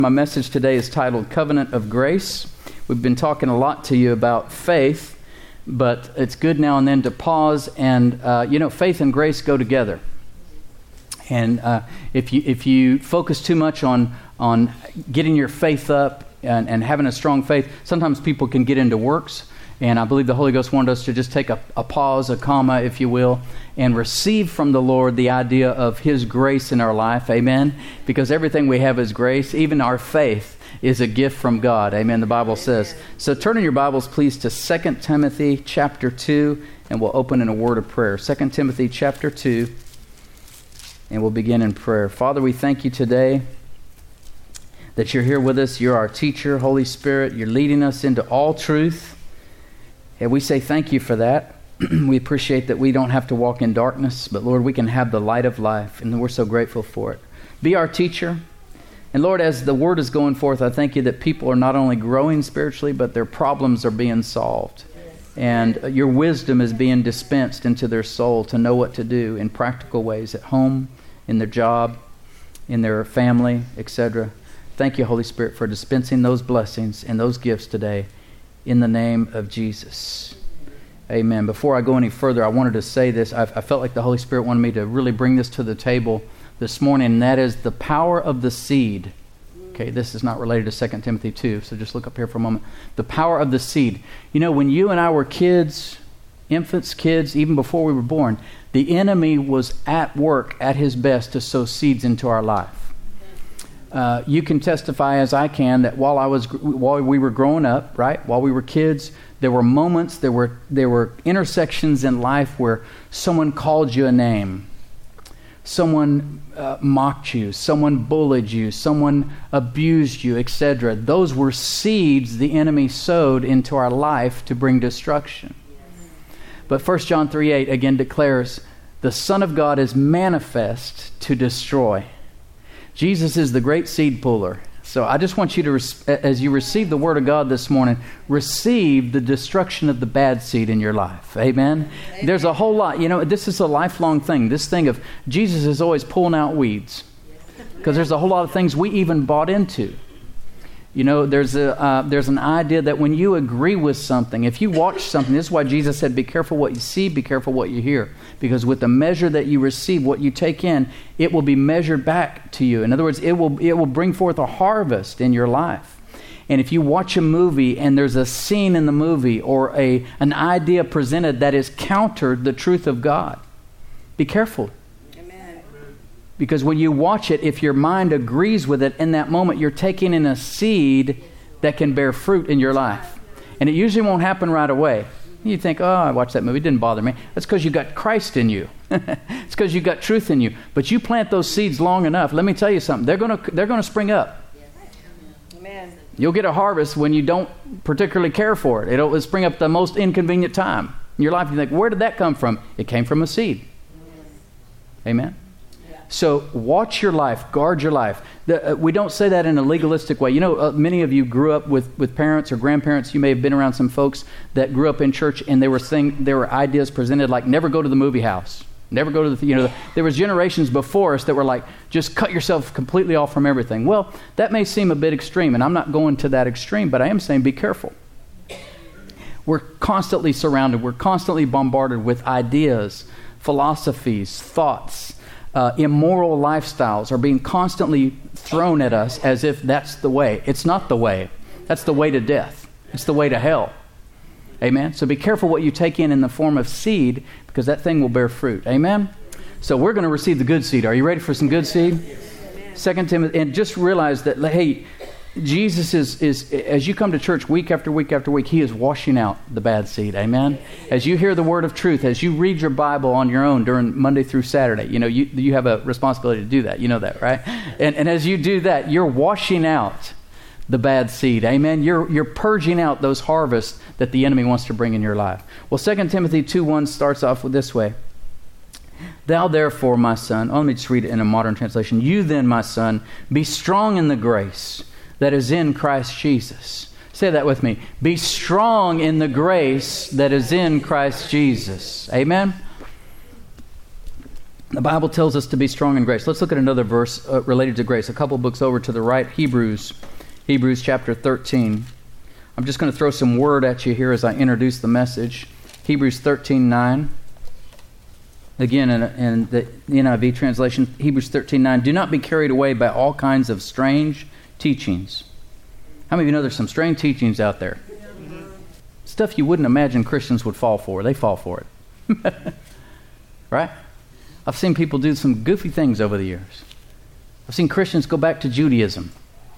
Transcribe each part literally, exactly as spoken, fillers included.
My message today is titled Covenant of Grace. We've been talking a lot to you about faith, but it's good now and then to pause and, uh, you know, faith and grace go together. And uh, if you if you focus too much on, on getting your faith up and, and having a strong faith, sometimes people can get into works. And I believe the Holy Ghost wanted us to just take a, a pause, a comma, if you will, and receive from the Lord the idea of His grace in our life. Amen? Because everything we have is grace. Even our faith is a gift from God. Amen, the Bible says. So turn in your Bibles, please, to Second Timothy chapter two, and we'll open in a word of prayer. Second Timothy chapter two, and we'll begin in prayer. Father, we thank you today that you're here with us. You're our teacher, Holy Spirit. You're leading us into all truth. And we say thank you for that. We appreciate that we don't have to walk in darkness, but Lord, we can have the light of life, and we're so grateful for it. Be our teacher. And Lord, as the word is going forth, I thank you that people are not only growing spiritually, but their problems are being solved. And your wisdom is being dispensed into their soul to know what to do in practical ways at home, in their job, in their family, et cetera. Thank you, Holy Spirit, for dispensing those blessings and those gifts today. In the name of Jesus. Amen. Before I go any further, I wanted to say this. I, I felt like the Holy Spirit wanted me to really bring this to the table this morning, and that is the power of the seed. Okay, this is not related to Second Timothy two, so just look up here for a moment. The power of the seed. You know, when you and I were kids, infants, kids, even before we were born, the enemy was at work at his best to sow seeds into our life. Uh, you can testify, as I can, that while I was, while we were growing up, right, while we were kids, there were moments, there were there were intersections in life where someone called you a name, someone uh, mocked you, someone bullied you, someone abused you, et cetera. Those were seeds the enemy sowed into our life to bring destruction. But First John three eight again declares, the Son of God is manifest to destroy. Jesus is the great seed puller. So I just want you to, as you receive the Word of God this morning, receive the destruction of the bad seed in your life. Amen? Amen. There's a whole lot. You know, this is a lifelong thing. This thing of Jesus is always pulling out weeds. Because there's a whole lot of things we even bought into. You know, there's a uh, there's an idea that when you agree with something, if you watch something, this is why Jesus said, be careful what you see, be careful what you hear. Because with the measure that you receive, what you take in, it will be measured back to you. In other words, it will it will bring forth a harvest in your life. And if you watch a movie and there's a scene in the movie or a an idea presented that is countered the truth of God, be careful. Because when you watch it, if your mind agrees with it in that moment, you're taking in a seed that can bear fruit in your life. And it usually won't happen right away. You think, oh, I watched that movie, it didn't bother me. That's because you got Christ in you. It's because you got truth in you. But you plant those seeds long enough, let me tell you something, they're going to they're going to spring up. Amen. You'll get a harvest when you don't particularly care for it. It'll spring up the most inconvenient time in your life. You think, where did that come from? It came from a seed. Amen. So watch your life, guard your life. The, uh, we don't say that in a legalistic way. You know, uh, many of you grew up with, with parents or grandparents. You may have been around some folks that grew up in church, and there were thing, there were ideas presented like never go to the movie house, never go to the you know. There was generations before us that were like just cut yourself completely off from everything. Well, that may seem a bit extreme, and I'm not going to that extreme, but I am saying be careful. We're constantly surrounded. We're constantly bombarded with ideas, philosophies, thoughts. Uh, immoral lifestyles are being constantly thrown at us as if that's the way. It's not the way. That's the way to death. It's the way to hell. Amen? So be careful what you take in in the form of seed, because that thing will bear fruit. Amen? So we're going to receive the good seed. Are you ready for some good seed? Second Timothy, and just realize that, hey, Jesus is, is, as you come to church week after week after week, He is washing out the bad seed. Amen? As you hear the word of truth, as you read your Bible on your own during Monday through Saturday, you know, you, you have a responsibility to do that. You know that, right? And, and as you do that, you're washing out the bad seed. Amen? You're, you're purging out those harvests that the enemy wants to bring in your life. Well, Second Timothy two one starts off with this way. Thou therefore, my son, oh, let me just read it in a modern translation. You then, my son, be strong in the grace that is in Christ Jesus. Say that with me. Be strong in the grace that is in Christ Jesus. Amen? The Bible tells us to be strong in grace. Let's look at another verse uh, related to grace. A couple books over to the right, Hebrews, Hebrews chapter thirteen. I'm just going to throw some word at you here as I introduce the message. Hebrews thirteen nine. Again, in, in the N I V translation, Hebrews thirteen nine. Do not be carried away by all kinds of strange teachings. How many of you know there's some strange teachings out there? Stuff you wouldn't imagine Christians would fall for. They fall for it. Right? I've seen people do some goofy things over the years. I've seen Christians go back to Judaism.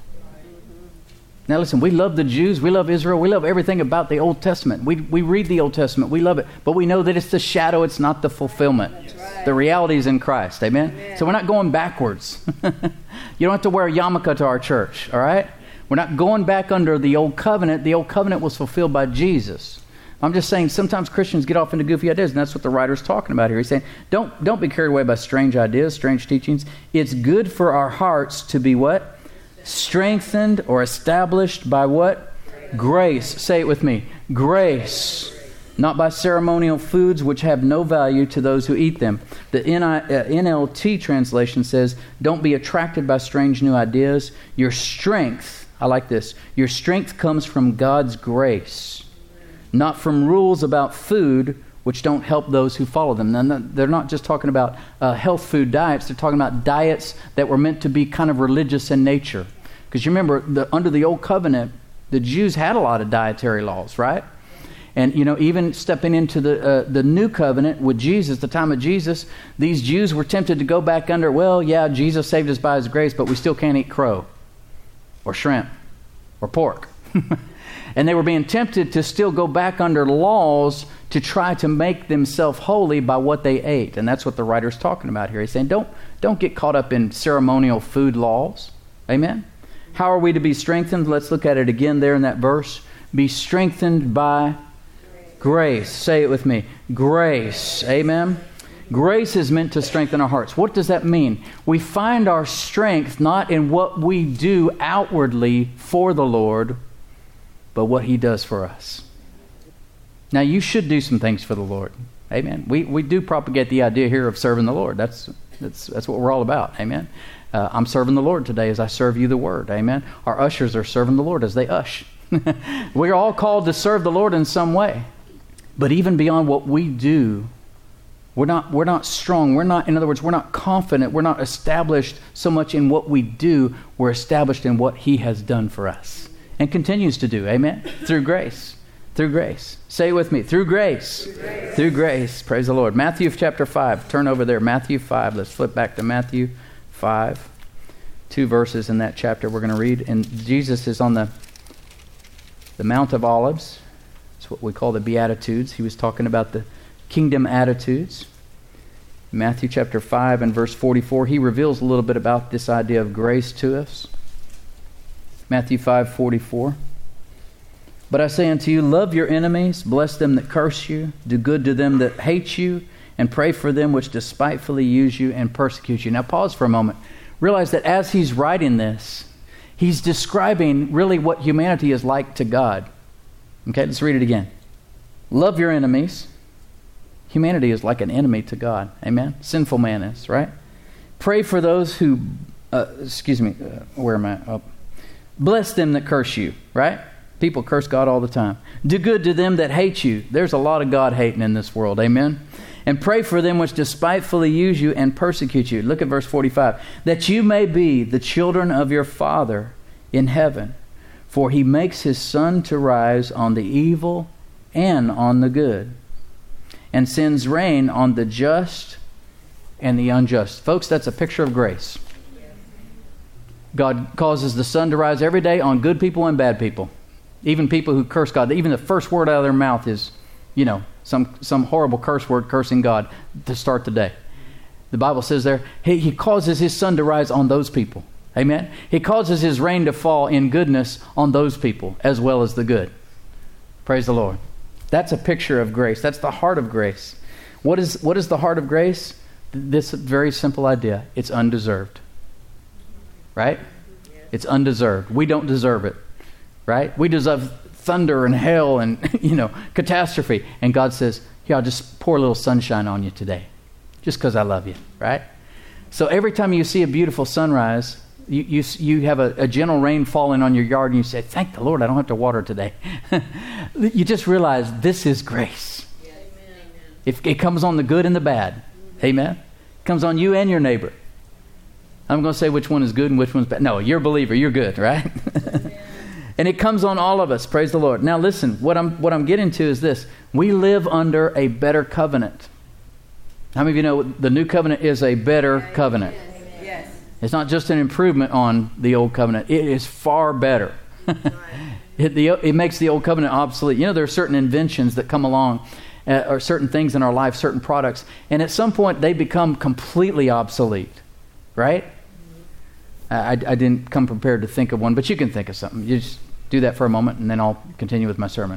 Now listen, we love the Jews, we love Israel, we love everything about the Old Testament. We we read the Old Testament, we love it, but we know that it's the shadow, it's not the fulfillment. Right. The reality is in Christ, amen? Amen? So we're not going backwards. You don't have to wear a yarmulke to our church, all right? We're not going back under the Old Covenant. The Old Covenant was fulfilled by Jesus. I'm just saying sometimes Christians get off into goofy ideas, and that's what the writer's talking about here. He's saying, don't, don't be carried away by strange ideas, strange teachings. It's good for our hearts to be what? Strengthened or established by what? Grace. Say it with me. Grace. Not by ceremonial foods which have no value to those who eat them. The N L T translation says, don't be attracted by strange new ideas. Your strength, I like this, your strength comes from God's grace, not from rules about food which don't help those who follow them. Now, they're not just talking about uh, health food diets. They're talking about diets that were meant to be kind of religious in nature. Because you remember, the, under the Old Covenant, the Jews had a lot of dietary laws, right? And, you know, even stepping into the uh, the New Covenant with Jesus, the time of Jesus, these Jews were tempted to go back under, well, yeah, Jesus saved us by His grace, but we still can't eat crow or shrimp or pork. And they were being tempted to still go back under laws to try to make themselves holy by what they ate. And that's what the writer's talking about here. He's saying, don't, don't get caught up in ceremonial food laws. Amen? How are we to be strengthened? Let's look at it again there in that verse. Be strengthened by grace. Say it with me. Grace. Amen? Grace is meant to strengthen our hearts. What does that mean? We find our strength not in what we do outwardly for the Lord, but what He does for us. Now, you should do some things for the Lord. Amen. We we do propagate the idea here of serving the Lord. That's that's that's what we're all about. Amen. Uh, I'm serving the Lord today as I serve you the Word. Amen. Our ushers are serving the Lord as they ush. We're all called to serve the Lord in some way. But even beyond what we do, we're not we're not strong. We're not, in other words, we're not confident. We're not established so much in what we do. We're established in what He has done for us and continues to do. Amen. Through grace. Through grace. Say it with me. Through grace. Through grace. Through grace. Praise the Lord. Matthew chapter five. Turn over there. Matthew five. Let's flip back to Matthew five. Two verses in that chapter we're going to read. And Jesus is on the, the Mount of Olives. It's what we call the Beatitudes. He was talking about the kingdom attitudes. Matthew chapter five and verse forty-four. He reveals a little bit about this idea of grace to us. Matthew five forty-four. But I say unto you, love your enemies, bless them that curse you, do good to them that hate you, and pray for them which despitefully use you and persecute you. Now pause for a moment. Realize that as he's writing this, he's describing really what humanity is like to God. Okay, let's read it again. Love your enemies. Humanity is like an enemy to God. Amen? Sinful man is, right? Pray for those who, uh, excuse me, uh, where am I? Oh. Bless them that curse you, right? People curse God all the time. Do good to them that hate you. There's a lot of God hating in this world. Amen? And pray for them which despitefully use you and persecute you. Look at verse forty-five. That you may be the children of your Father in heaven. For He makes His sun to rise on the evil and on the good, and sends rain on the just and the unjust. Folks, that's a picture of grace. God causes the sun to rise every day on good people and bad people. Even people who curse God. Even the first word out of their mouth is, you know, some, some horrible curse word cursing God to start the day. The Bible says there, he, he causes His sun to rise on those people. Amen? He causes His rain to fall in goodness on those people as well as the good. Praise the Lord. That's a picture of grace. That's the heart of grace. What is, what is the heart of grace? This very simple idea. It's undeserved. Right? It's undeserved. We don't deserve it. Right? We deserve thunder and hell and, you know, catastrophe. And God says, here, I'll just pour a little sunshine on you today. just because I love you, right? So every time you see a beautiful sunrise, you you, you have a, a gentle rain falling on your yard and you say, thank the Lord, I don't have to water today. You just realize this is grace. Yeah, amen. If it comes on the good and the bad. Mm-hmm. Amen. It comes on you and your neighbor. I'm going to say which one is good and which one's bad. No, you're a believer. You're good, right? And it comes on all of us. Praise the Lord. Now listen, what I'm what I'm getting to is this. We live under a better covenant. How many of you know the new covenant is a better covenant? Yes. It's not just an improvement on the old covenant. It is far better. it, the, it makes the old covenant obsolete. You know, there are certain inventions that come along, uh, or certain things in our life, certain products, and at some point they become completely obsolete, right? I, I didn't come prepared to think of one, but you can think of something. You just do that for a moment, and then I'll continue with my sermon.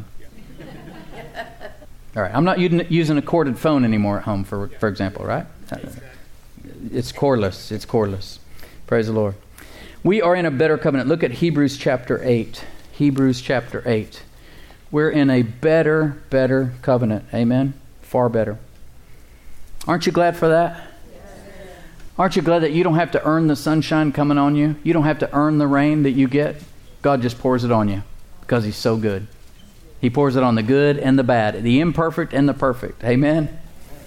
All right, I'm not using, using a corded phone anymore at home, for for example, right? It's cordless. It's cordless. Praise the Lord. We are in a better covenant. Look at Hebrews chapter eight. Hebrews chapter eight. We're in a better, better covenant. Amen? Far better. Aren't you glad for that? Aren't you glad that you don't have to earn the sunshine coming on you? You don't have to earn the rain that you get. God just pours it on you because He's so good. He pours it on the good and the bad, the imperfect and the perfect. Amen?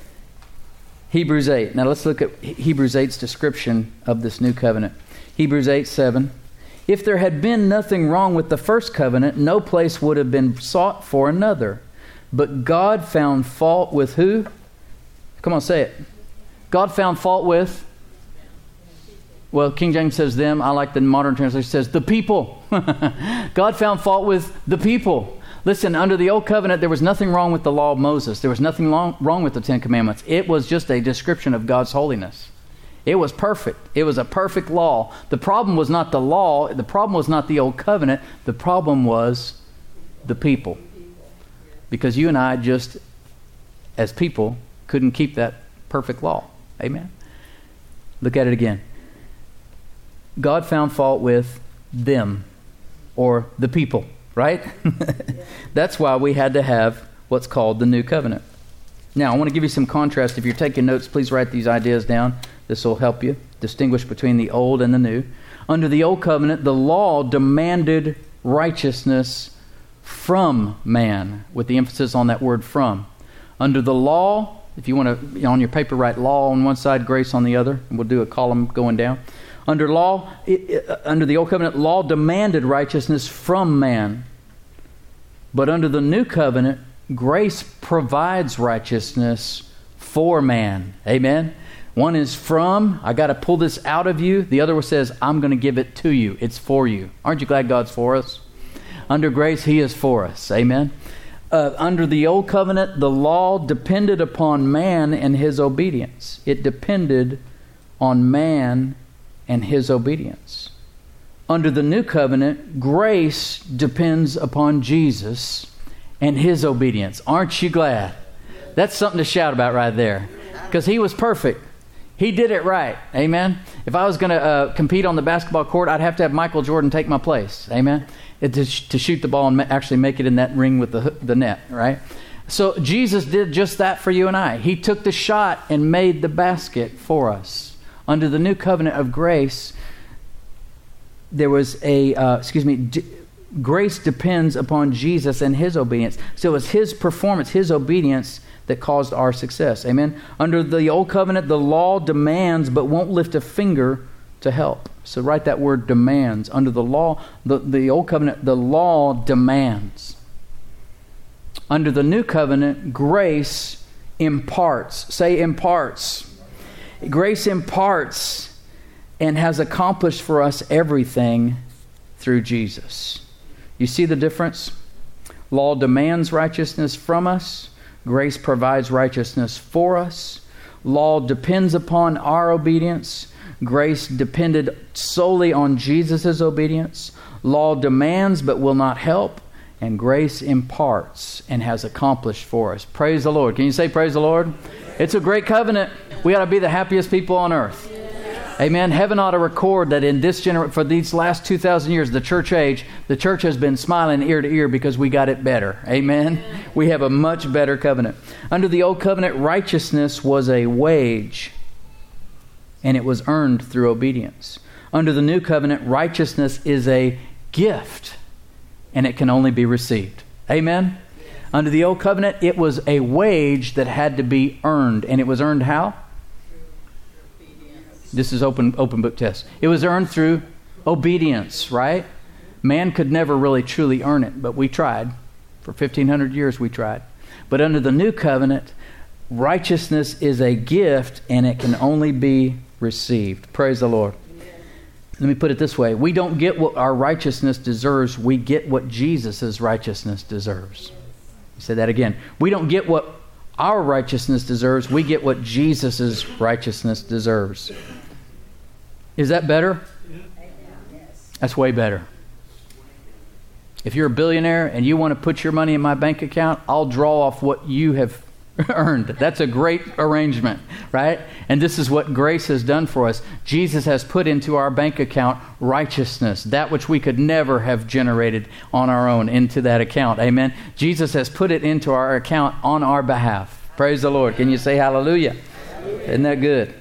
Hebrews eight. Now let's look at Hebrews eight's description of this new covenant. Hebrews eight seven. If there had been nothing wrong with the first covenant, no place would have been sought for another. But God found fault with who? Come on, say it. God found fault with... Well, King James says them. I like the modern translation says the people. God found fault with the people. Listen, under the old covenant, there was nothing wrong with the law of Moses. There was nothing long, wrong with the Ten Commandments. It was just a description of God's holiness. It was perfect. It was a perfect law. The problem was not the law. The problem was not the old covenant. The problem was the people. Because you and I just, as people, couldn't keep that perfect law. Amen? Look at it again. God found fault with them, or the people, right? That's why we had to have what's called the new covenant. Now, I want to give you some contrast. If you're taking notes, please write these ideas down. This will help you distinguish between the old and the new. Under the old covenant, the law demanded righteousness from man, with the emphasis on that word from. Under the law, if you want to, you know, on your paper, write law on one side, grace on the other, and we'll do a column going down. Under law, it, it, under the old covenant, law demanded righteousness from man. But under the new covenant, grace provides righteousness for man. Amen? One is from, I got to pull this out of you. The other one says, I'm going to give it to you. It's for you. Aren't you glad God's for us? Under grace, He is for us. Amen? Uh, under the old covenant, the law depended upon man and his obedience. It depended on man and his obedience. Under the new covenant, grace depends upon Jesus and His obedience. Aren't you glad? That's something to shout about right there. Because He was perfect. He did it right. Amen? If I was going to uh, compete on the basketball court, I'd have to have Michael Jordan take my place. Amen? It, to, sh- to shoot the ball and ma- actually make it in that ring with the, the net, right? So Jesus did just that for you and I. He took the shot and made the basket for us. Under the new covenant of grace, there was a, uh, excuse me, d- grace depends upon Jesus and His obedience. So it was His performance, His obedience that caused our success. Amen? Under the old covenant, the law demands but won't lift a finger to help. So write that word demands. Under the law, the, the old covenant, the law demands. Under the new covenant, grace imparts. Say imparts. Grace imparts and has accomplished for us everything through Jesus. You see the difference? Law demands righteousness from us. Grace provides righteousness for us. Law depends upon our obedience. Grace depended solely on Jesus' obedience. Law demands but will not help. And grace imparts and has accomplished for us. Praise the Lord. Can you say praise the Lord? It's a great covenant. We ought to be the happiest people on earth. Amen. Heaven ought to record that in this gener- for these last two thousand years, the church age, the church has been smiling ear to ear because we got it better. Amen. Amen. We have a much better covenant. Under the old covenant, righteousness was a wage, and it was earned through obedience. Under the new covenant, righteousness is a gift, and it can only be received. Amen. Under the old covenant, it was a wage that had to be earned, and it was earned how? This is open open book test. It was earned through obedience, right? Man could never really truly earn it, but we tried. For fifteen hundred years we tried. But under the new covenant, righteousness is a gift and it can only be received. Praise the Lord. Let me put it this way. We don't get what our righteousness deserves. We get what Jesus' righteousness deserves. I'll say that again. We don't get what our righteousness deserves. We get what Jesus' righteousness deserves. Is that better? That's way better. If you're a billionaire and you want to put your money in my bank account, I'll draw off what you have earned. That's a great arrangement, right? And this is what grace has done for us. Jesus has put into our bank account righteousness, that which we could never have generated on our own into that account. Amen. Jesus has put it into our account on our behalf. Praise the Lord. Can you say hallelujah? Hallelujah. Isn't that good?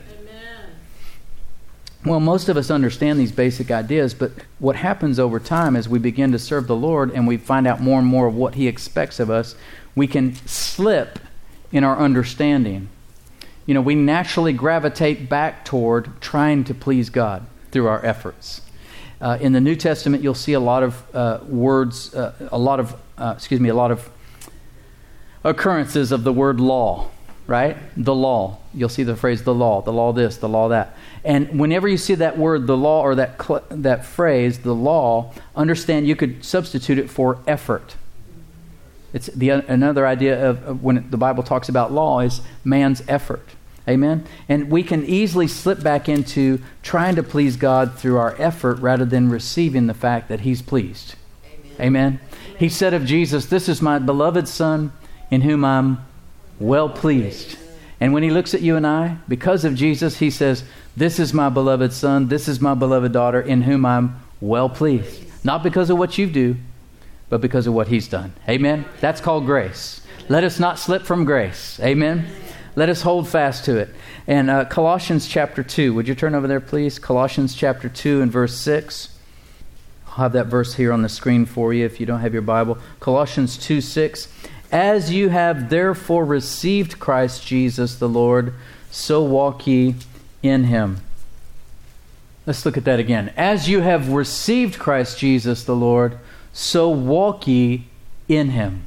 Well, most of us understand these basic ideas, but what happens over time as we begin to serve the Lord and we find out more and more of what He expects of us, we can slip in our understanding. You know, we naturally gravitate back toward trying to please God through our efforts. Uh, in the New Testament, you'll see a lot of uh, words, uh, a lot of, uh, excuse me, a lot of occurrences of the word law, right? The law. You'll see the phrase the law, the law this, the law that. And whenever you see that word, the law, or that cl- that phrase, the law, understand you could substitute it for effort. It's the another idea of, of when it, the Bible talks about law is man's effort. Amen? And we can easily slip back into trying to please God through our effort rather than receiving the fact that He's pleased. Amen? Amen? Amen. He said of Jesus, "This is my beloved Son in whom I'm well pleased." And when He looks at you and I, because of Jesus, He says, "This is my beloved Son, this is my beloved daughter in whom I'm well pleased." Not because of what you do, but because of what He's done. Amen? That's called grace. Let us not slip from grace. Amen? Let us hold fast to it. And uh, Colossians chapter two. Would you turn over there, please? Colossians chapter two and verse six. I'll have that verse here on the screen for you if you don't have your Bible. Colossians two six. "As you have therefore received Christ Jesus the Lord, so walk ye in Him." Let's look at that again. "As you have received Christ Jesus the Lord, so walk ye in Him."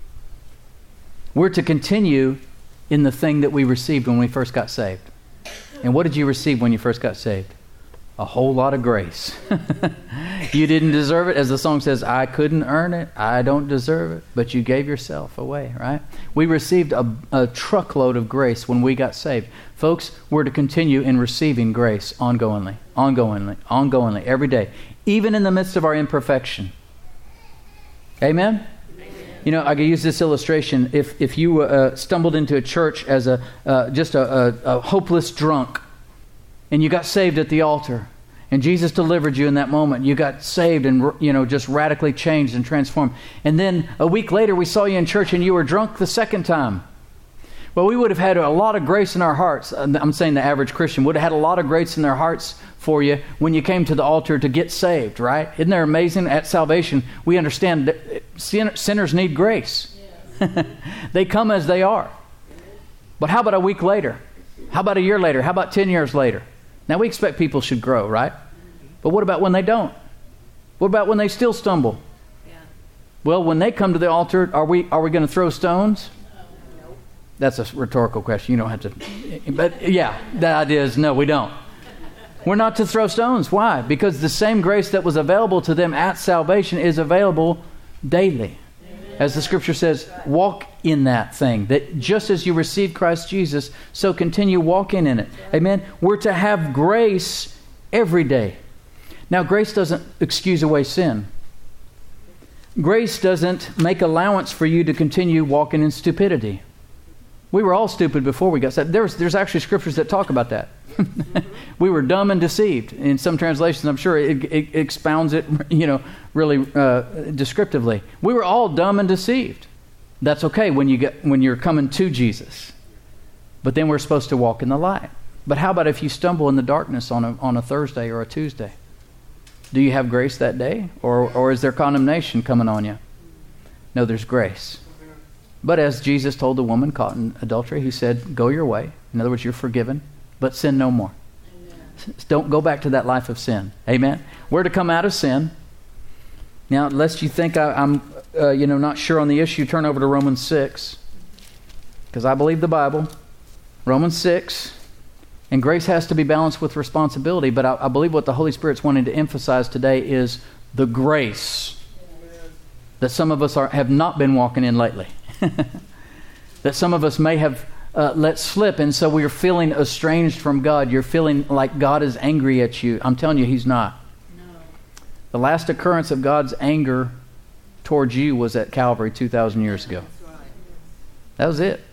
We're to continue in the thing that we received when we first got saved. And what did you receive when you first got saved? A whole lot of grace. You didn't deserve it. As the song says, "I couldn't earn it. I don't deserve it. But you gave yourself away," right? We received a, a truckload of grace when we got saved. Folks, we're to continue in receiving grace ongoingly, ongoingly, ongoingly, every day, even in the midst of our imperfection. Amen? You know, I could use this illustration. If if you uh, stumbled into a church as a uh, just a, a, a hopeless drunk, and you got saved at the altar, and Jesus delivered you in that moment, you got saved and, you know, just radically changed and transformed. And then a week later, we saw you in church and you were drunk the second time. Well, we would have had a lot of grace in our hearts. I'm saying the average Christian would have had a lot of grace in their hearts for you when you came to the altar to get saved, right? Isn't that amazing? At salvation, we understand that sinners need grace. Yes. They come as they are. But how about a week later? How about a year later? How about ten years later? Now, we expect people should grow, right? But what about when they don't? What about when they still stumble? Yeah. Well, when they come to the altar, are we are we going to throw stones? No. That's a rhetorical question. You don't have to. But yeah, the idea is no, we don't. We're not to throw stones. Why? Because the same grace that was available to them at salvation is available daily. As the scripture says, walk in that thing. That just as you received Christ Jesus, so continue walking in it. Amen? We're to have grace every day. Now, grace doesn't excuse away sin. Grace doesn't make allowance for you to continue walking in stupidity. We were all stupid before we got saved. There's, there's actually scriptures that talk about that. We were dumb and deceived. In some translations, I'm sure it, it expounds it, you know, really uh, descriptively. We were all dumb and deceived. That's okay when you get when you're coming to Jesus. But then we're supposed to walk in the light. But how about if you stumble in the darkness on a on a Thursday or a Tuesday? Do you have grace that day, or or is there condemnation coming on you? No, there's grace. But as Jesus told the woman caught in adultery, he said, "Go your way." In other words, you're forgiven, but sin no more. Amen. Don't go back to that life of sin. Amen. We're to come out of sin. Now, lest you think I, I'm, uh, you know, not sure on the issue, turn over to Romans six, because I believe the Bible. Romans six, and grace has to be balanced with responsibility. But I, I believe what the Holy Spirit's wanting to emphasize today is the grace that some of us are have not been walking in lately. That some of us may have uh, let slip, and so we're feeling estranged from God. You're feeling like God is angry at you. I'm telling you, He's not. No. The last occurrence of God's anger towards you was at Calvary two thousand years ago. Right. That was it.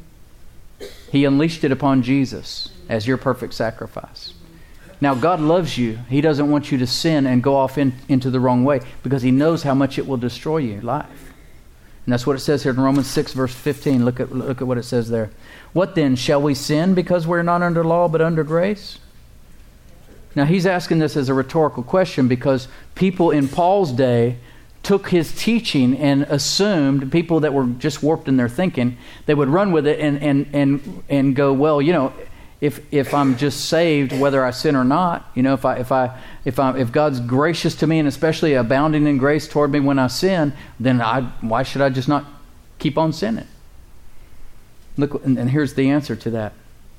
He unleashed it upon Jesus as your perfect sacrifice. Now, God loves you. He doesn't want you to sin and go off in, into the wrong way, because He knows how much it will destroy your life. And that's what it says here in Romans six, verse fifteen. Look at look at what it says there. What then? Shall we sin because we're not under law but under grace? Now, he's asking this as a rhetorical question, because people in Paul's day took his teaching and assumed, people that were just warped in their thinking, they would run with it and and and, and go, well, you know, if if I'm just saved, whether I sin or not, you know, if I if I if I if God's gracious to me and especially abounding in grace toward me when I sin, then I why should I just not keep on sinning? Look, and, and here's the answer to that.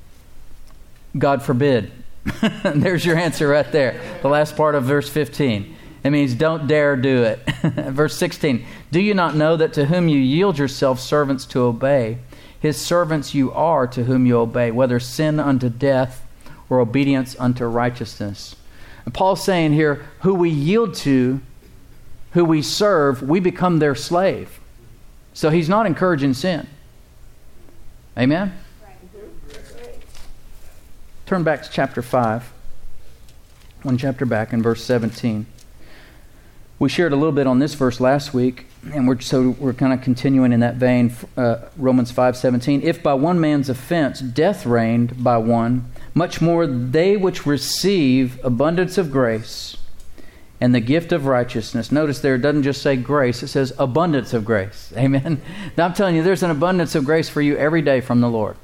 God forbid. There's your answer right there. The last part of verse fifteen. It means don't dare do it. Verse sixteen. Do you not know that to whom you yield yourselves servants to obey, His servants you are to whom you obey, whether sin unto death or obedience unto righteousness. And Paul's saying here, who we yield to, who we serve, we become their slave. So he's not encouraging sin. Amen? Turn back to chapter five. One chapter back in verse seventeen. We shared a little bit on this verse last week, and we're so we're kind of continuing in that vein. Uh, Romans five seventeen. If by one man's offense death reigned by one, much more they which receive abundance of grace and the gift of righteousness. Notice there, it doesn't just say grace; it says abundance of grace. Amen. Now I'm telling you, there's an abundance of grace for you every day from the Lord.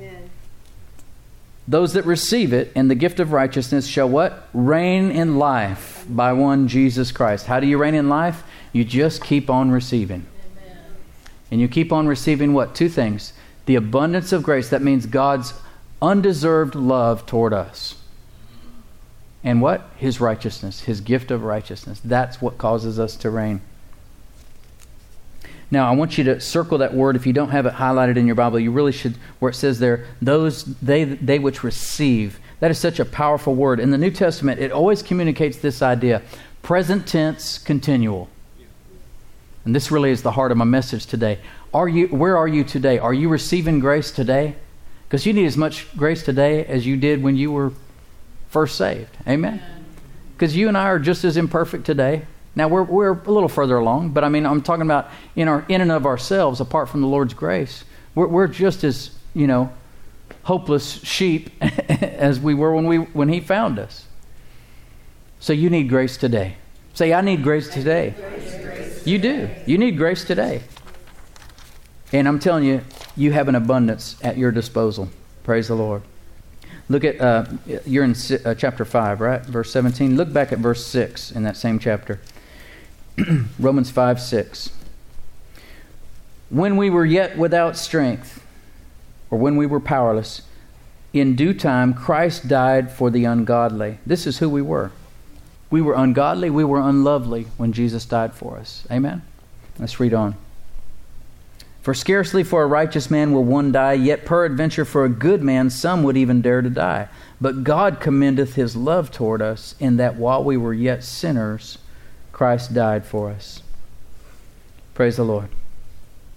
Those that receive it and the gift of righteousness shall what? Reign in life by one Jesus Christ. How do you reign in life? You just keep on receiving. Amen. And you keep on receiving what? Two things. The abundance of grace. That means God's undeserved love toward us. And what? His righteousness. His gift of righteousness. That's what causes us to reign. Now, I want you to circle that word. If you don't have it highlighted in your Bible, you really should, where it says there, those, they, they which receive. That is such a powerful word. In the New Testament, it always communicates this idea. Present tense, continual. And this really is the heart of my message today. Are you, where are you today? Are you receiving grace today? Because you need as much grace today as you did when you were first saved. Amen? Because you and I are just as imperfect today. Now, we're we're a little further along, but I mean, I'm talking about in our in and of ourselves, apart from the Lord's grace, we're we're just as, you know, hopeless sheep as we were when we when He found us. So you need grace today. Say, I need grace today. You do. You need grace today. And I'm telling you, you have an abundance at your disposal. Praise the Lord. Look at, uh, you're in uh, chapter five, right? Verse seventeen. Look back at verse six in that same chapter. Romans five six. When we were yet without strength, or when we were powerless, in due time Christ died for the ungodly. This is who we were. We were ungodly, we were unlovely when Jesus died for us. Amen? Let's read on. For scarcely for a righteous man will one die, yet peradventure for a good man some would even dare to die. But God commendeth His love toward us, in that while we were yet sinners, Christ died for us. Praise the Lord.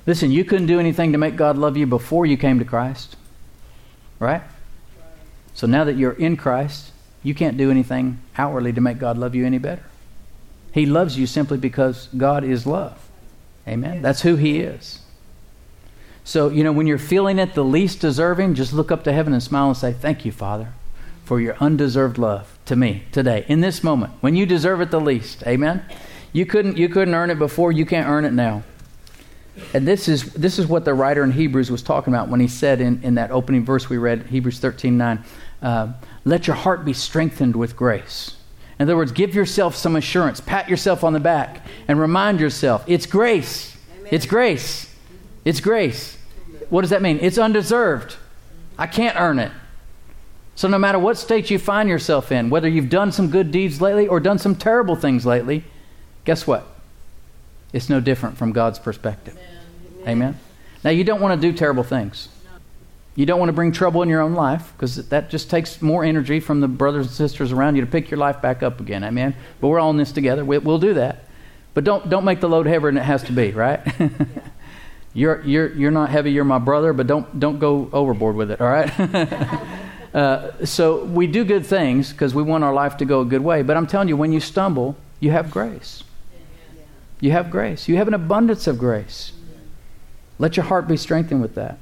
Listen, you couldn't do anything to make God love you before you came to Christ. Right? So now that you're in Christ, you can't do anything outwardly to make God love you any better. He loves you simply because God is love. Amen? That's who He is. So, you know, when you're feeling it the least deserving, just look up to heaven and smile and say, thank you, Father, for your undeserved love to me today, in this moment, when you deserve it the least. Amen? You couldn't, you couldn't earn it before, you can't earn it now. And this is this is what the writer in Hebrews was talking about when he said in, in that opening verse we read, Hebrews thirteen nine, uh, let your heart be strengthened with grace. In other words, give yourself some assurance, pat yourself on the back, and remind yourself, it's grace. Amen. It's grace. It's grace. What does that mean? It's undeserved. I can't earn it. So no matter what state you find yourself in, whether you've done some good deeds lately or done some terrible things lately, guess what? It's no different from God's perspective. Amen. Amen. Now, you don't want to do terrible things. You don't want to bring trouble in your own life, because that just takes more energy from the brothers and sisters around you to pick your life back up again. Amen. But we're all in this together. We, we'll do that. But don't don't make the load heavier than it has to be, right? Yeah. you're you're you're not heavy. You're my brother, but don't don't go overboard with it. All right. uh, so we do good things because we want our life to go a good way. But I'm telling you, when you stumble, you have grace. You have grace. You have an abundance of grace. Let your heart be strengthened with that.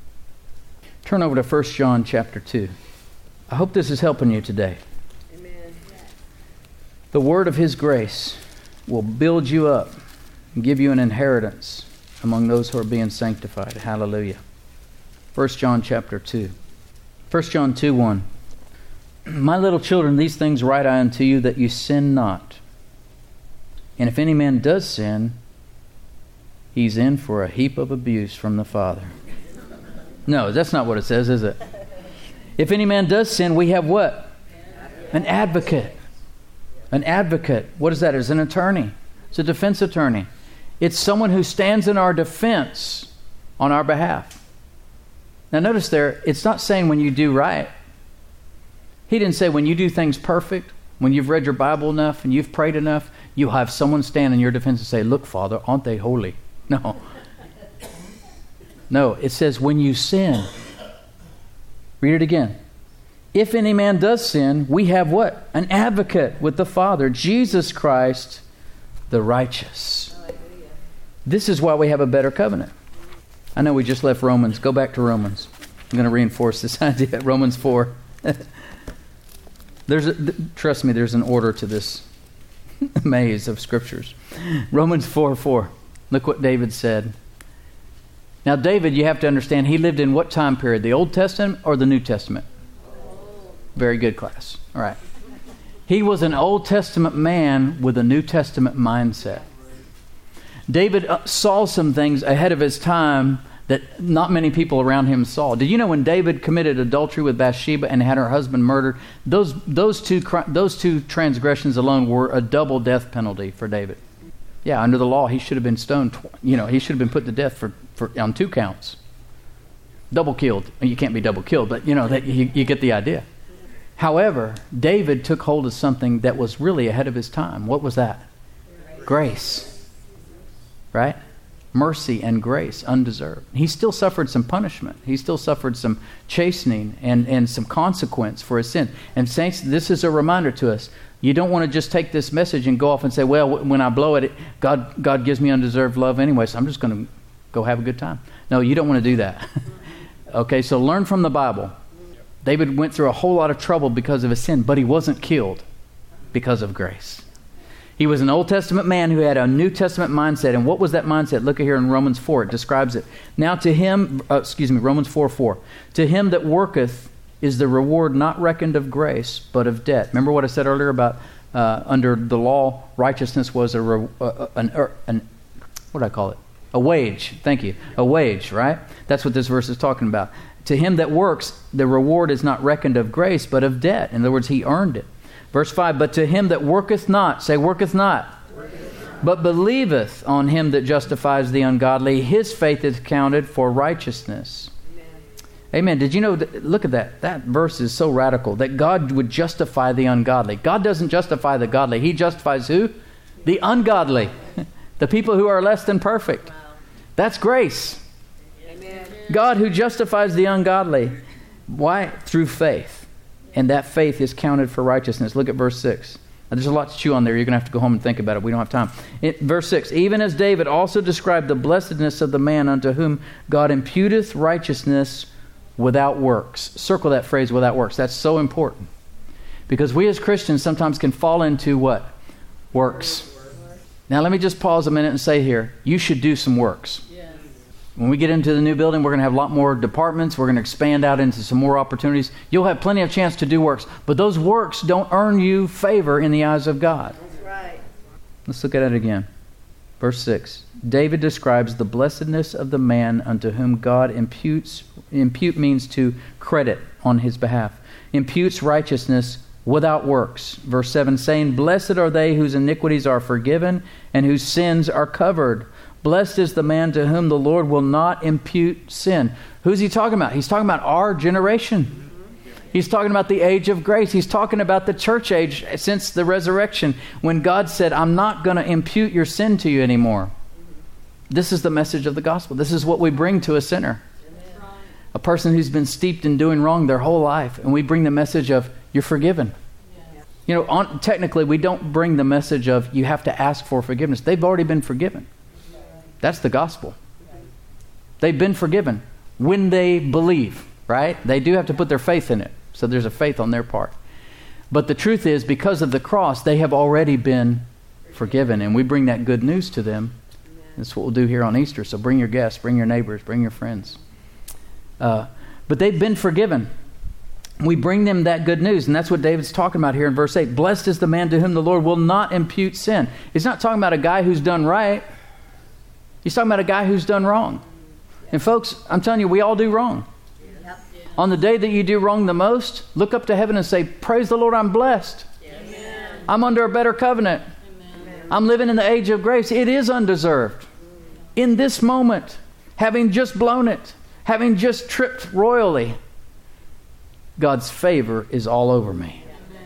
Turn over to First John chapter two. I hope this is helping you today. Amen. The word of His grace will build you up and give you an inheritance among those who are being sanctified. Hallelujah. First John chapter two. First John two one. My little children, these things write I unto you, that you sin not. And if any man does sin, he's in for a heap of abuse from the Father. No, that's not what it says, is it? If any man does sin, we have what? An advocate. An advocate. What is that? It's an attorney. It's a defense attorney. It's someone who stands in our defense on our behalf. Now notice there, it's not saying when you do right. He didn't say when you do things perfect, when you've read your Bible enough and you've prayed enough, you'll have someone stand in your defense and say, look, Father, aren't they holy? No. No, it says when you sin. Read it again. If any man does sin, we have what? An advocate with the Father, Jesus Christ, the righteous. This is why we have a better covenant. I know we just left Romans. Go back to Romans. I'm going to reinforce this idea. Romans four. There's a, trust me, there's an order to this maze of scriptures. Romans four four. Look what David said. Now, David, you have to understand, he lived in what time period? The Old Testament or the New Testament? Very good, class. All right. He was an Old Testament man with a New Testament mindset. David saw some things ahead of his time that not many people around him saw. Did you know when David committed adultery with Bathsheba and had her husband murdered, those those two those two transgressions alone were a double death penalty for David? Yeah, under the law, he should have been stoned. You know, he should have been put to death for, for on two counts. Double killed. You can't be double killed, but you know that you, you get the idea. However, David took hold of something that was really ahead of his time. What was that? Grace. Right? Mercy and grace, undeserved. He still suffered some punishment. He still suffered some chastening and, and some consequence for his sin. And saints, this is a reminder to us. You don't want to just take this message and go off and say, well, when I blow it, God God gives me undeserved love anyway, so I'm just going to go have a good time. No, you don't want to do that. Okay, so learn from the Bible. David went through a whole lot of trouble because of his sin, but he wasn't killed because of grace. He was an Old Testament man who had a New Testament mindset. And what was that mindset? Look at here in Romans four. It describes it. Now to him, uh, excuse me, Romans four four. To him that worketh is the reward not reckoned of grace, but of debt. Remember what I said earlier about uh, under the law, righteousness was a re- uh, an, uh, an what do I call it? A wage. Thank you. A wage, right? That's what this verse is talking about. To him that works, the reward is not reckoned of grace, but of debt. In other words, he earned it. Verse five, but to him that worketh not, say worketh not, worketh not, but believeth on him that justifies the ungodly, his faith is counted for righteousness. Amen. Did you know, that, look at that. That verse is so radical that God would justify the ungodly. God doesn't justify the godly. He justifies who? The ungodly. The people who are less than perfect. Wow. That's grace. Amen. God who justifies the ungodly. Why? Through faith. And that faith is counted for righteousness. Look at verse six. Now, there's a lot to chew on there. You're going to have to go home and think about it. We don't have time. It, verse six. Even as David also described the blessedness of the man unto whom God imputeth righteousness without works. Circle that phrase, without works. That's so important. Because we as Christians sometimes can fall into what? Works. Now let me just pause a minute and say here, you should do some works. Yes. When we get into the new building, we're going to have a lot more departments. We're going to expand out into some more opportunities. You'll have plenty of chance to do works. But those works don't earn you favor in the eyes of God. That's right. Let's look at it again. Verse six. David describes the blessedness of the man unto whom God imputes. Impute means to credit on his behalf. Imputes righteousness without works. Verse seven, saying, blessed are they whose iniquities are forgiven and whose sins are covered. Blessed is the man to whom the Lord will not impute sin. Who's he talking about? He's talking about our generation. He's talking about the age of grace. He's talking about the church age since the resurrection, when God said, I'm not going to impute your sin to you anymore. This is the message of the gospel. This is what we bring to a sinner. A person who's been steeped in doing wrong their whole life. And we bring the message of, you're forgiven. Yeah. You know, on, technically, we don't bring the message of you have to ask for forgiveness. They've already been forgiven. That's the gospel. They've been forgiven when they believe, right? They do have to put their faith in it. So there's a faith on their part. But the truth is, because of the cross, they have already been forgiven. And we bring that good news to them. That's what we'll do here on Easter. So bring your guests, bring your neighbors, bring your friends. Uh, but they've been forgiven. We bring them that good news, and that's what David's talking about here in verse eight. Blessed is the man to whom the Lord will not impute sin. He's not talking about a guy who's done right. He's talking about a guy who's done wrong. And folks, I'm telling you, we all do wrong. Yep. On the day that you do wrong the most, look up to heaven and say, praise the Lord, I'm blessed. Amen. I'm under a better covenant. Amen. I'm living in the age of grace. It is undeserved. In this moment, having just blown it, having just tripped royally, God's favor is all over me.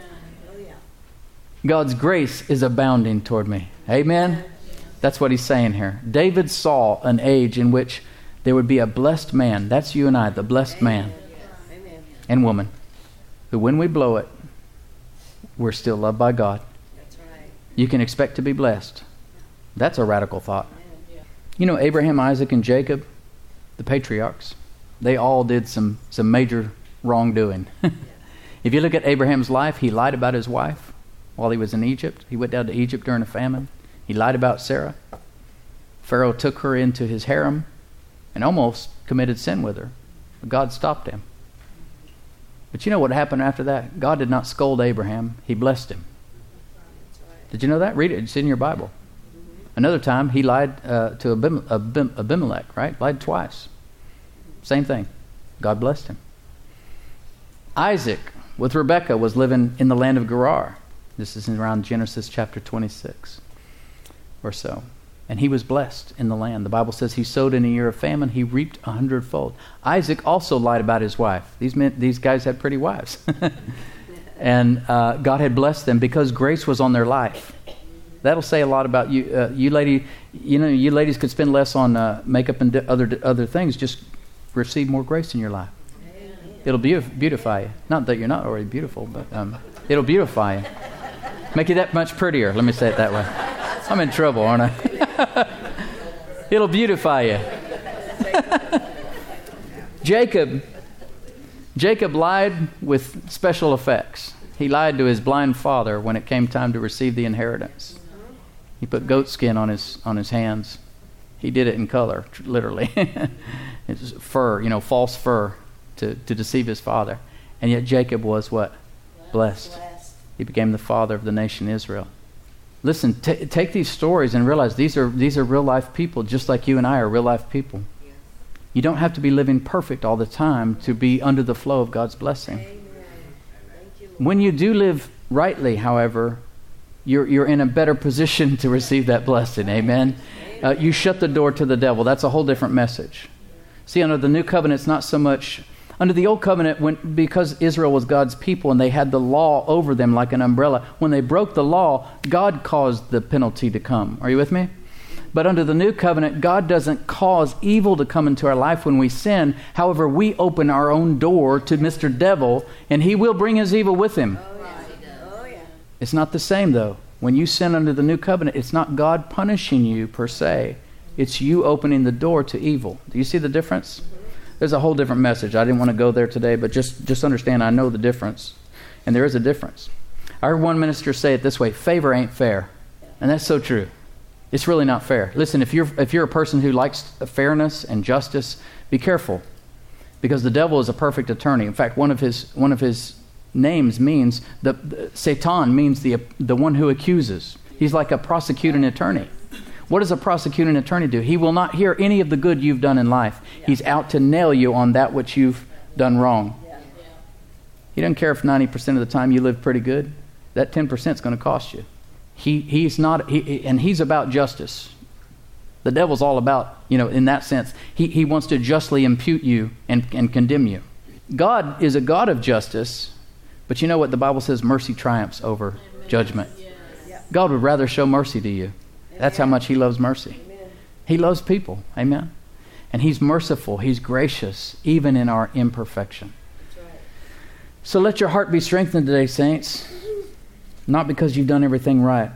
God's grace is abounding toward me. Amen? That's what he's saying here. David saw an age in which there would be a blessed man. That's you and I, the blessed man and woman, who when we blow it, we're still loved by God. You can expect to be blessed. That's a radical thought. You know, Abraham, Isaac, and Jacob, the patriarchs, they all did some, some major wrongdoing. If you look at Abraham's life, he lied about his wife while he was in Egypt. He went down to Egypt during a famine. He lied about Sarah. Pharaoh took her into his harem and almost committed sin with her. But God stopped him. But you know what happened after that? God did not scold Abraham. He blessed him. Did you know that? Read it. It's in your Bible. Another time, he lied uh, to Abim- Abim- Abimelech, right? Lied twice. Same thing. God blessed him. Isaac, with Rebekah, was living in the land of Gerar. This is around Genesis chapter twenty-six or so. And he was blessed in the land. The Bible says he sowed in a year of famine. He reaped a hundredfold. Isaac also lied about his wife. These men, these guys had pretty wives. And uh, God had blessed them because grace was on their life. That'll say a lot about you. Uh, you lady, you know, you ladies could spend less on uh, makeup and di- other other things. Just receive more grace in your life. It'll beautif- beautify you. Not that you're not already beautiful, but um, it'll beautify you. Make you that much prettier. Let me say it that way. I'm in trouble, aren't I? It'll beautify you. Jacob, Jacob lied with special effects. He lied to his blind father when it came time to receive the inheritance. He put goat skin on his on his hands. He did it in color, literally. It's fur, you know, false fur to, to deceive his father. And yet Jacob was what? Blessed. He became the father of the nation Israel. Listen, t- take these stories and realize these are these are real life people, just like you and I are real life people. Yeah. You don't have to be living perfect all the time to be under the flow of God's blessing. Amen. You, when you do live rightly, however, you're you're in a better position to receive that blessing. Amen. Uh, you shut the door to the devil. That's a whole different message. See, under the new covenant, it's not so much. Under the old covenant, when, because Israel was God's people and they had the law over them like an umbrella, when they broke the law, God caused the penalty to come. Are you with me? But under the new covenant, God doesn't cause evil to come into our life when we sin. However, we open our own door to Mister Devil, and he will bring his evil with him. Oh, yes, he does. Oh, yeah. It's not the same, though. When you sin under the new covenant, it's not God punishing you per se. It's you opening the door to evil. Do you see the difference? There's a whole different message. I didn't want to go there today, but just, just understand I know the difference. And there is a difference. I heard one minister say it this way: favor ain't fair. And that's so true. It's really not fair. Listen, if you're if you're a person who likes fairness and justice, be careful, because the devil is a perfect attorney. In fact, one of his one of his names means the, the Satan means the the one who accuses. He's like a prosecuting attorney. What does a prosecuting attorney do? He will not hear any of the good you've done in life. He's out to nail you on that which you've done wrong. He doesn't care if ninety percent of the time you live pretty good. That ten percent is going to cost you. He he's not, he, and he's about justice. The devil's all about, you know, in that sense, he, he wants to justly impute you and, and condemn you. God is a God of justice, but you know what? The Bible says mercy triumphs over Amen. Judgment. Yes. God would rather show mercy to you. That's how much he loves mercy. Amen. He loves people. Amen. And he's merciful. He's gracious, even in our imperfection. That's right. So let your heart be strengthened today, saints. Not because you've done everything right.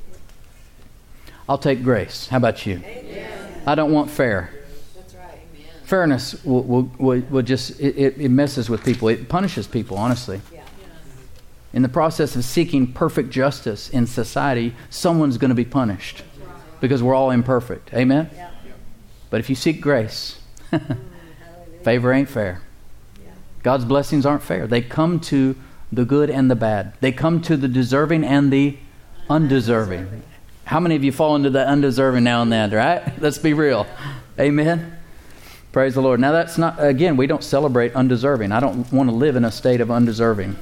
I'll take grace. How about you? Amen. I don't want fair. That's right. Amen. Fairness will, will, will, will just, it, it, it messes with people. It punishes people, honestly. Yeah. In the process of seeking perfect justice in society, someone's going to be punished because we're all imperfect. Amen? Yeah. But if you seek grace, favor ain't fair. Yeah. God's blessings aren't fair. They come to the good and the bad. They come to the deserving and the undeserving. How many of you fall into the undeserving now and then, right? Let's be real. Amen. Praise the Lord. Now that's not, again, we don't celebrate undeserving. I don't want to live in a state of undeserving.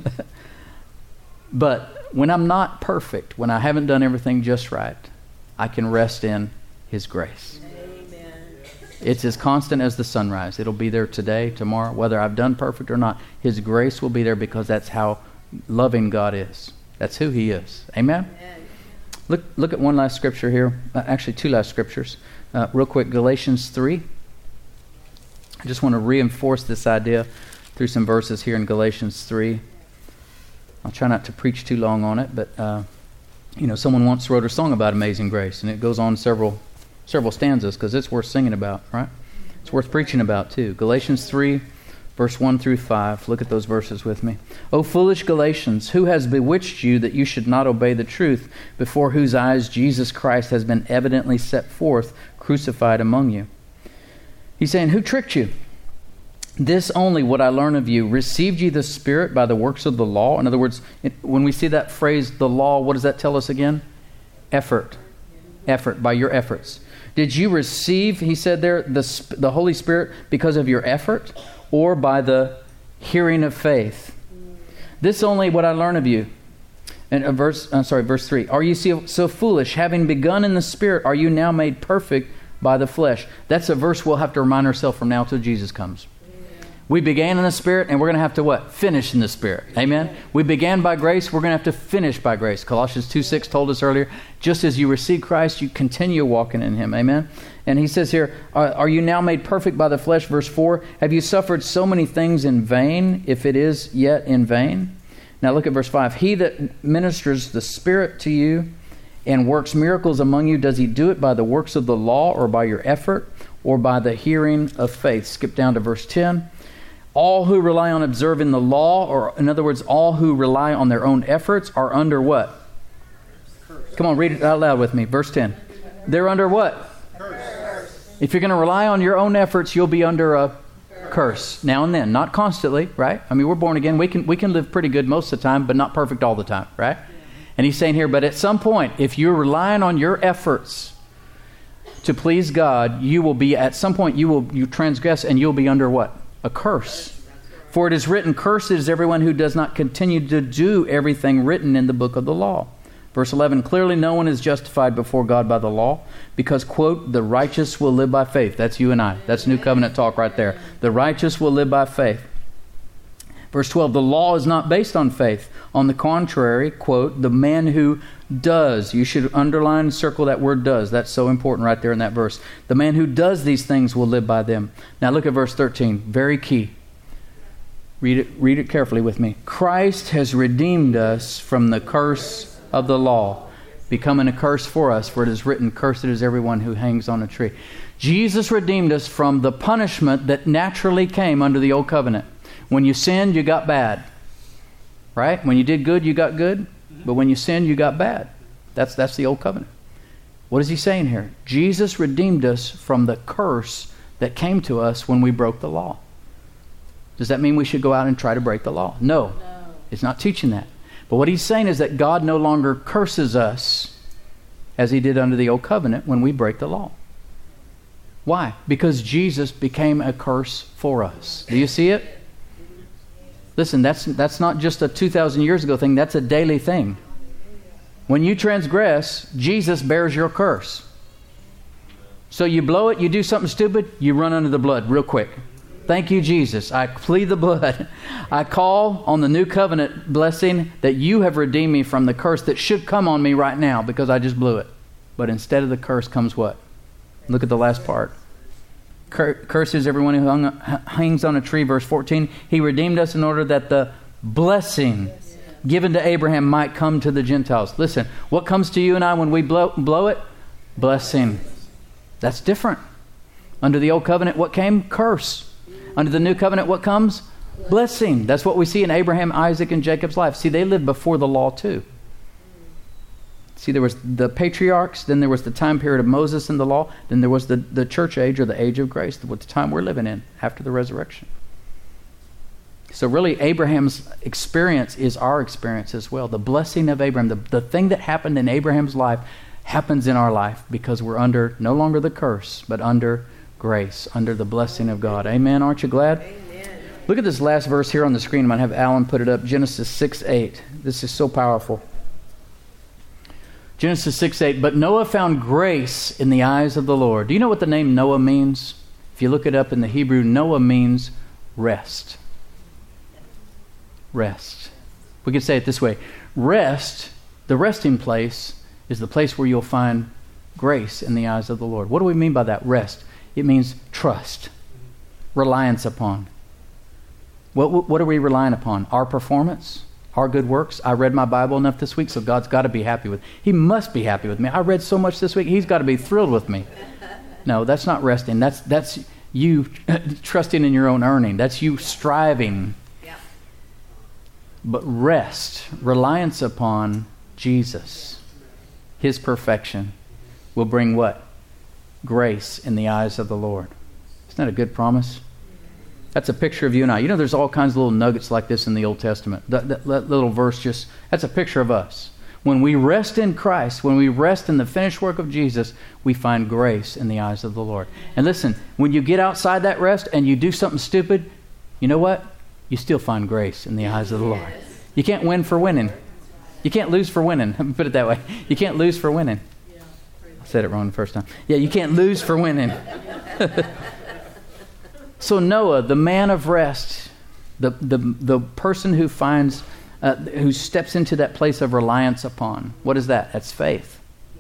But when I'm not perfect, when I haven't done everything just right, I can rest in His grace. Amen. It's as constant as the sunrise. It'll be there today, tomorrow, whether I've done perfect or not. His grace will be there because that's how loving God is. That's who He is. Amen? Amen. Look look at one last scripture here. Uh, actually, two last scriptures. Uh, real quick, Galatians three. I just want to reinforce this idea through some verses here in Galatians three. I'll try not to preach too long on it, but uh, you know, someone once wrote a song about Amazing Grace, and it goes on several several stanzas because it's worth singing about, right? It's worth preaching about too. Galatians three, verse one through five. Look at those verses with me. O foolish Galatians, who has bewitched you that you should not obey the truth, before whose eyes Jesus Christ has been evidently set forth, crucified among you? He's saying, who tricked you? This only would I learn of you. Received ye the Spirit by the works of the law? In other words, it, when we see that phrase, the law, what does that tell us again? Effort. Effort, by your efforts. Did you receive, he said there, the, the Holy Spirit because of your effort, or by the hearing of faith? This only would I learn of you. And uh, verse, I'm sorry, verse three. Are you so, so foolish? Having begun in the Spirit, are you now made perfect by the flesh? That's a verse we'll have to remind ourselves from now till Jesus comes. We began in the Spirit, and we're going to have to what? Finish in the Spirit. Amen? We began by grace, we're going to have to finish by grace. Colossians two six told us earlier, just as you receive Christ, you continue walking in Him. Amen? And he says here, are you now made perfect by the flesh? Verse four, have you suffered so many things in vain, if it is yet in vain? Now look at verse five. He that ministers the Spirit to you and works miracles among you, does he do it by the works of the law, or by your effort, or by the hearing of faith? Skip down to verse ten. All who rely on observing the law, or in other words, all who rely on their own efforts, are under what? Curse. Come on, read it out loud with me. Verse ten. They're under what? Curse. If you're going to rely on your own efforts, you'll be under a curse. curse. Now and then, not constantly, right? I mean, we're born again. We can we can live pretty good most of the time, but not perfect all the time, right? And he's saying here, but at some point, if you're relying on your efforts to please God, you will be, at some point, you will you transgress, and you'll be under what? A curse. For it is written, cursed is everyone who does not continue to do everything written in the book of the law. Verse eleven, clearly no one is justified before God by the law, because, quote, the righteous will live by faith. That's you and I. That's New Covenant talk right there. The righteous will live by faith. Verse twelve, the law is not based on faith. On the contrary, quote, the man who does, you should underline and circle that word does. That's so important right there in that verse. The man who does these things will live by them. Now look at verse thirteen. Very key. Read it, read it carefully with me. Christ has redeemed us from the curse of the law, becoming a curse for us, for it is written, cursed is everyone who hangs on a tree. Jesus redeemed us from the punishment that naturally came under the old covenant. When you sinned, you got bad. Right? When you did good, you got good. But when you sinned, you got bad. That's, that's the old covenant. What is he saying here? Jesus redeemed us from the curse that came to us when we broke the law. Does that mean we should go out and try to break the law? No. No. It's not teaching that. But what he's saying is that God no longer curses us as he did under the old covenant when we break the law. Why? Because Jesus became a curse for us. Do you see it? Listen, that's that's not just a two thousand years ago thing. That's a daily thing. When you transgress, Jesus bears your curse. So you blow it, you do something stupid, you run under the blood real quick. Thank you, Jesus. I plead the blood. I call on the new covenant blessing that you have redeemed me from the curse that should come on me right now because I just blew it. But instead of the curse comes what? Look at the last part. Cur- curses everyone who hung, hangs on a tree, verse fourteen. He redeemed us in order that the blessing given to Abraham might come to the Gentiles. Listen, what comes to you and I when we blow, blow it? Blessing. That's different. Under the old covenant, what came? Curse. Under the new covenant, what comes? Blessing. That's what we see in Abraham, Isaac, and Jacob's life. See, they lived before the law too. See, there was the patriarchs, then there was the time period of Moses and the law, then there was the, the church age or the age of grace, the time we're living in after the resurrection. So really, Abraham's experience is our experience as well. The blessing of Abraham, the, the thing that happened in Abraham's life happens in our life because we're under no longer the curse, but under grace, under the blessing of God. Amen. Aren't you glad? Amen. Look at this last verse here on the screen. I'm going to have Alan put it up. Genesis six eight. This is so powerful. Genesis six eight. But Noah found grace in the eyes of the Lord. Do you know what the name Noah means? If you look it up in the Hebrew, Noah means rest. Rest. We could say it this way. Rest, the resting place, is the place where you'll find grace in the eyes of the Lord. What do we mean by that? Rest. It means trust, reliance upon. What, what are we relying upon? Our performance, our good works. I read my Bible enough this week, so God's got to be happy with me. He must be happy with me. I read so much this week, He's got to be thrilled with me. No, that's not resting. That's that's you trusting in your own earning. That's you striving. Yeah. But rest, reliance upon Jesus, His perfection, will bring what? Grace in the eyes of the Lord. Isn't that a good promise? That's a picture of you and I. You know, there's all kinds of little nuggets like this in the Old Testament. That, that, that little verse just, that's a picture of us. When we rest in Christ, when we rest in the finished work of Jesus, we find grace in the eyes of the Lord. And listen, when you get outside that rest and you do something stupid, you know what? You still find grace in the eyes of the Lord. You can't win for winning. You can't lose for winning. Let me put it that way. You can't lose for winning. I said it wrong the first time. Yeah, you can't lose for winning. So Noah, the man of rest, the the the person who finds, uh, who steps into that place of reliance upon, what is that? That's faith.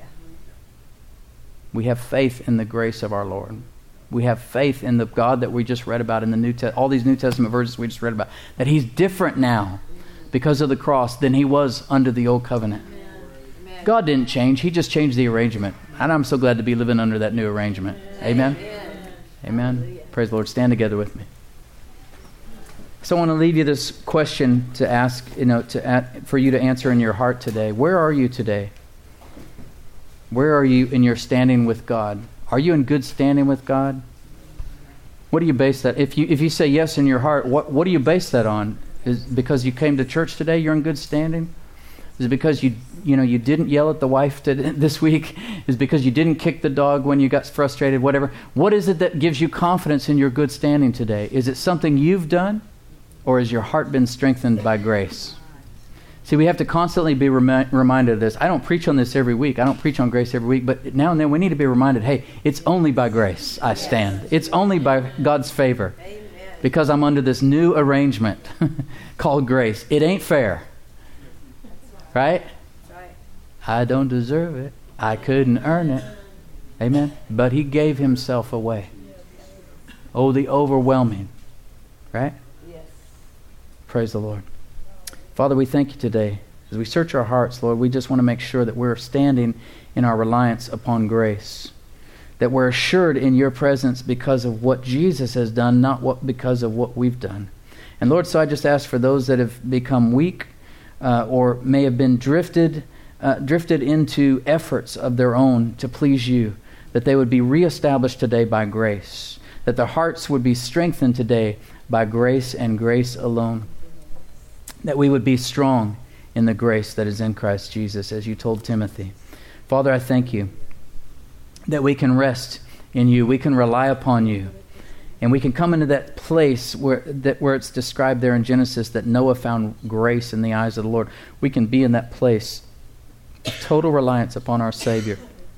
We have faith in the grace of our Lord. We have faith in the God that we just read about in the New Testament, all these New Testament verses we just read about, that He's different now because of the cross than He was under the old covenant. Amen. God didn't change. He just changed the arrangement. And I'm so glad to be living under that new arrangement. Amen? Amen. Amen. Praise the Lord. Stand together with me. So I want to leave you this question to ask, you know, to add, for you to answer in your heart today. Where are you today? Where are you in your standing with God? Are you in good standing with God? What do you base that? If you if you say yes in your heart, what what do you base that on? Is it because you came to church today, you're in good standing? Is it because you you know you didn't yell at the wife to, this week? Is it because you didn't kick the dog when you got frustrated? Whatever. What is it that gives you confidence in your good standing today? Is it something you've done, or has your heart been strengthened by grace? See, we have to constantly be remi- reminded of this. I don't preach on this every week. I don't preach on grace every week, but now and then we need to be reminded, hey, it's only by grace I stand. It's only by God's favor. Amen. Because I'm under this new arrangement called grace. It ain't fair. Right? Right? I don't deserve it. I couldn't earn it. Amen. But he gave himself away. Oh, the overwhelming. Right? Yes. Praise the Lord. Father, we thank you today. As we search our hearts, Lord, we just want to make sure that we're standing in our reliance upon grace. That we're assured in your presence because of what Jesus has done, not what because of what we've done. And Lord, so I just ask for those that have become weak uh, or may have been drifted, uh, drifted into efforts of their own to please you, that they would be reestablished today by grace. That their hearts would be strengthened today by grace and grace alone. That we would be strong in the grace that is in Christ Jesus, as you told Timothy. Father, I thank you that we can rest in you. We can rely upon you. And we can come into that place where that where it's described there in Genesis that Noah found grace in the eyes of the Lord. We can be in that place of total reliance upon our Savior,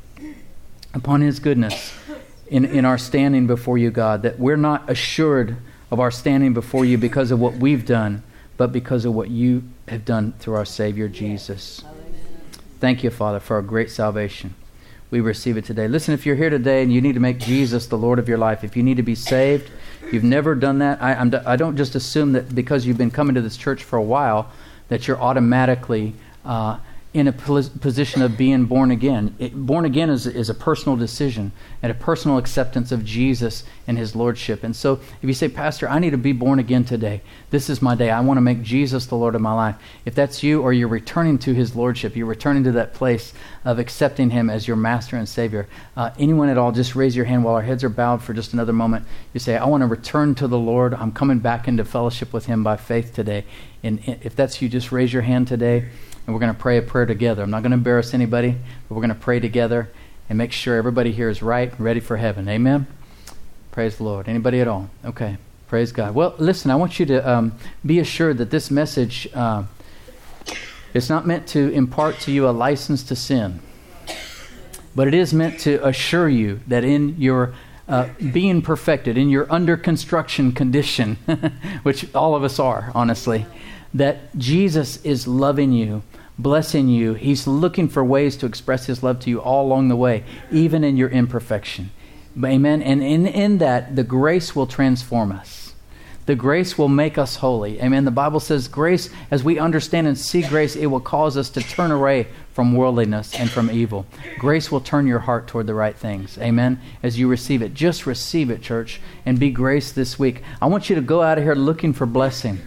upon his goodness in, in our standing before you, God, that we're not assured of our standing before you because of what we've done, but because of what you have done through our Savior, Jesus. Thank you, Father, for our great salvation. We receive it today. Listen, if you're here today and you need to make Jesus the Lord of your life, if you need to be saved, you've never done that, I, I'm, I don't just assume that because you've been coming to this church for a while that you're automatically uh, in a position of being born again. It, born again is, is a personal decision and a personal acceptance of Jesus and his lordship. And so if you say, Pastor, I need to be born again today. This is my day. I want to make Jesus the Lord of my life. If that's you, or you're returning to his lordship, you're returning to that place of accepting him as your master and savior. Uh, anyone at all, just raise your hand while our heads are bowed for just another moment. You say, I want to return to the Lord. I'm coming back into fellowship with him by faith today. And if that's you, just raise your hand today. And we're going to pray a prayer together. I'm not going to embarrass anybody, but we're going to pray together and make sure everybody here is right and ready for heaven. Amen? Praise the Lord. Anybody at all? Okay. Praise God. Well, listen, I want you to um, be assured that this message uh, is not meant to impart to you a license to sin, but it is meant to assure you that in your uh, being perfected, in your under construction condition, which all of us are, honestly, that Jesus is loving you, blessing you. He's looking for ways to express his love to you all along the way, even in your imperfection. Amen. And in, in that, the grace will transform us. The grace will make us holy. Amen. The Bible says grace, as we understand and see grace, it will cause us to turn away from worldliness and from evil. Grace will turn your heart toward the right things. Amen. As you receive it. Just receive it, church, and be graced this week. I want you to go out of here looking for blessing.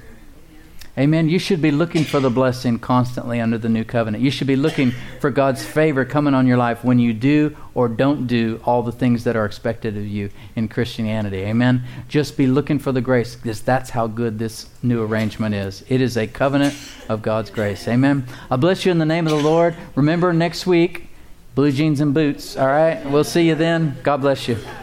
Amen. You should be looking for the blessing constantly under the new covenant. You should be looking for God's favor coming on your life when you do or don't do all the things that are expected of you in Christianity. Amen. Just be looking for the grace, because that's how good this new arrangement is. It is a covenant of God's grace. Amen. I bless you in the name of the Lord. Remember, next week, blue jeans and boots. All right. We'll see you then. God bless you.